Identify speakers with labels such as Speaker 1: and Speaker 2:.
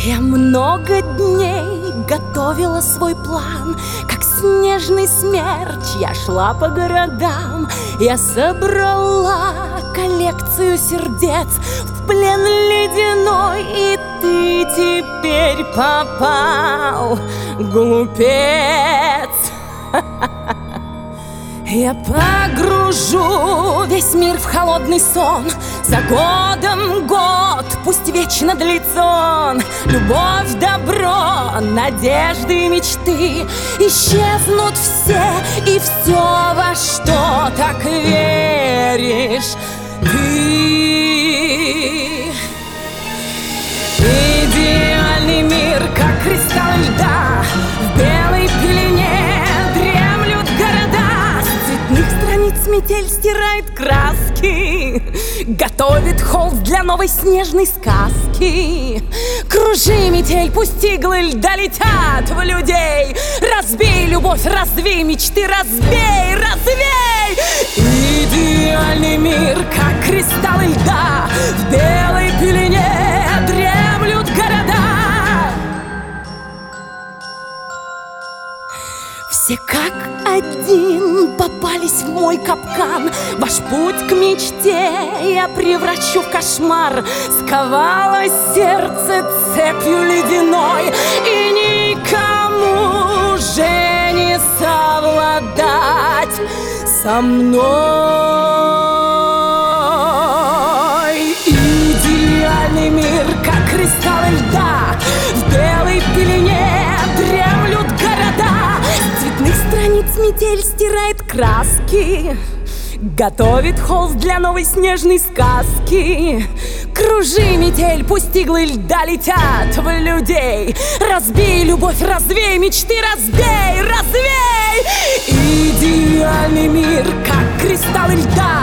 Speaker 1: Я много дней готовила свой план, как снежный смерч я шла по городам. Я собрала коллекцию сердец в плен ледяной, и ты теперь попал, глупец. Я погружу весь мир в холодный сон. За годом год, пусть вечно длится он. Любовь, добро, надежды и мечты исчезнут все, и все, во что так веришь ты. Идеальный мир, как кристалл льда, в белой пелене дремлют города. С цветных страниц метель стирает краски, готовит холст для новой снежной сказки. Кружи, метель, пусть иглы льда летят в людей. Разбей любовь, развей мечты, разбей, развей. Идеальный мир, как кристаллы льда, в белой пелене дремлют города. Все как один попались в мой капкан. Ваш путь к мечте я превращу в кошмар. Сковало сердце цепью ледяной, и никому уже не совладать со мной. Идеальный мир, как кристаллы льда, в белой пелене дремлют города. С цветных страниц метель стирает краски, готовит холст для новой снежной сказки. Кружи, метель, пусть иглы льда летят в людей. Разбей любовь, развей мечты, разбей, развей. Идеальный мир, как кристаллы льда,